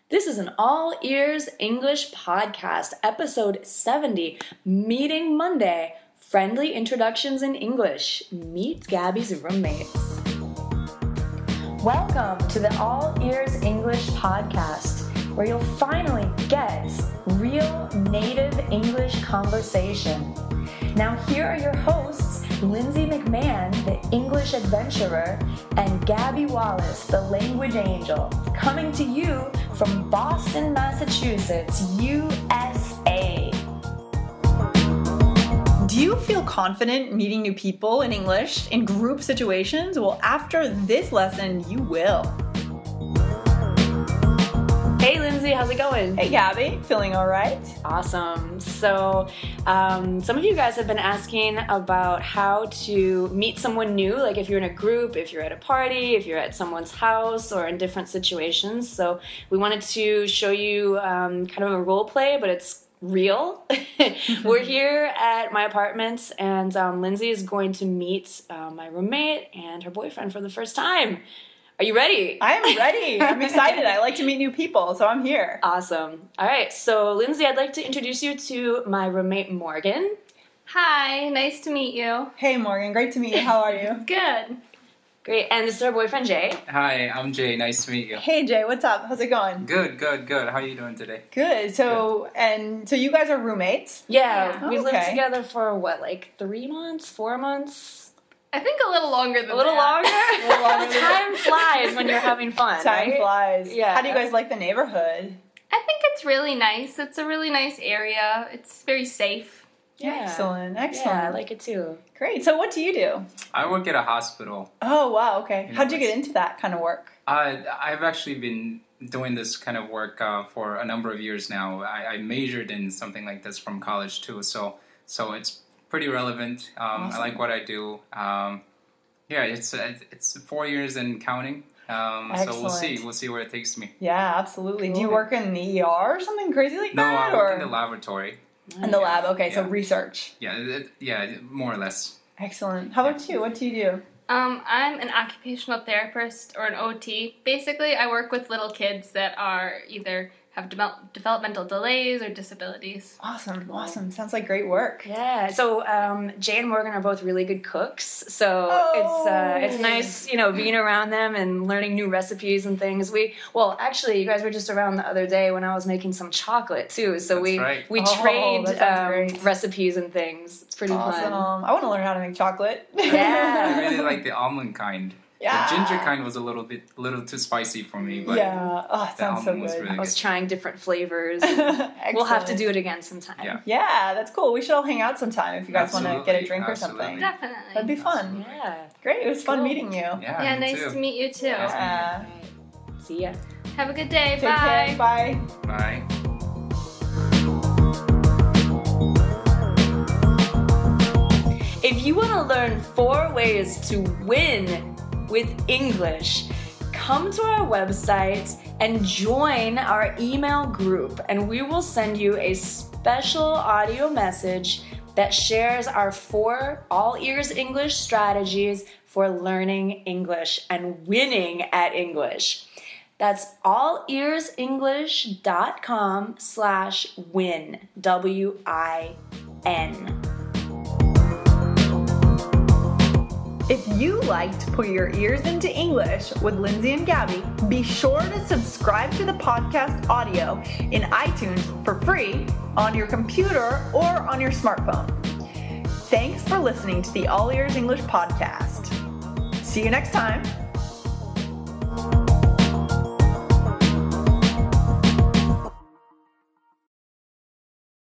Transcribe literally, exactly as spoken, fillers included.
This is an All Ears English podcast, episode seventy, Meeting Monday, Friendly Introductions in English. Meet Gabby's roommates. Welcome to the All Ears English podcast, where you'll finally get real native English conversation. Now here are your hosts, Lindsay McMahon, the English adventurer, and Gabby Wallace, the language angel, coming to you from Boston, Massachusetts, U S A. Do you feel confident meeting new people in English in group situations? Well, after this lesson, you will. Hey Lindsay, how's it going? Hey Gabby, feeling all right? Awesome. So um, some of you guys have been asking about how to meet someone new, like if you're in a group, if you're at a party, if you're at someone's house, or in different situations. So we wanted to show you um, kind of a role play, but it's real. We're here at my apartment, and um, Lindsay is going to meet uh, my roommate and her boyfriend for the first time. Are you ready? I am ready. I'm excited. I like to meet new people, so I'm here. Awesome. All right. So, Lindsay, I'd like to introduce you to my roommate, Morgan. Hi. Nice to meet you. Hey, Morgan. Great to meet you. How are you? Good. Great. And this is our boyfriend, Jay. Hi, I'm Jay. Nice to meet you. Hey, Jay. What's up? How's it going? Good, good, good. How are you doing today? Good. So, good. and so you guys are roommates? Yeah. Oh, we've okay. lived together for, what, like three months? Four months? I think a little longer than A little that. longer? A little longer than Time flies when you're having fun, Time right? flies. Yeah. How do you guys like the neighborhood? I think it's really nice. It's a really nice area. It's very safe. Yeah. Excellent. Excellent. Yeah, I like it too. Great. So what do you do? I work at a hospital. Oh, wow. Okay. You How'd know, you get into that kind of work? Uh, I've actually been doing this kind of work uh, for a number of years now. I, I majored in something like this from college too, so so it's pretty relevant. Um, Awesome. I like what I do. Um, yeah, it's uh, it's four years and counting. Um, so we'll see. Excellent. We'll see where it takes me. Yeah, absolutely. Do you Cool. work in the E R or something crazy like No, that? I work or? in the laboratory. In the lab. Okay, so Yeah. research. Yeah, it, yeah, more or less. Excellent. How about you? What do you do? Um, I'm an occupational therapist or an O T. Basically, I work with little kids that are either have de- developmental delays or disabilities. Awesome. Awesome. Sounds like great work. Yeah. So um, Jay and Morgan are both really good cooks. So Oh. it's uh, it's nice, you know, being around them and learning new recipes and things. We well, actually, you guys were just around the other day when I was making some chocolate too. So That's we right. we Oh, trade that sounds um, great. recipes and things. It's pretty Awesome. fun. I want to learn how to make chocolate. Yeah. I really like the almond kind. Yeah. The ginger kind was a little bit, little too spicy for me. But Yeah. Oh, it the sounds so almond was good. really I was good. trying different flavors. We'll have to Excellent. do it again sometime. Yeah. Yeah, that's cool. We should all hang out sometime if you guys want to get a Absolutely, drink or absolutely. something. Definitely. That'd be fun. Yeah. Great. It was fun Cool. meeting you. Yeah, Yeah, me nice too. to meet you too. Yeah. Uh, All right. See ya. Have a good day. take Bye. care. Bye. Bye. If you want to learn four ways to win with English, come to our website and join our email group, and we will send you a special audio message that shares our four All Ears English strategies for learning English and winning at English. That's allearsenglish.com slash win, W I N. If you like to put your ears into English with Lindsay and Gabby, be sure to subscribe to the podcast audio in iTunes for free on your computer or on your smartphone. Thanks for listening to the All Ears English podcast. See you next time.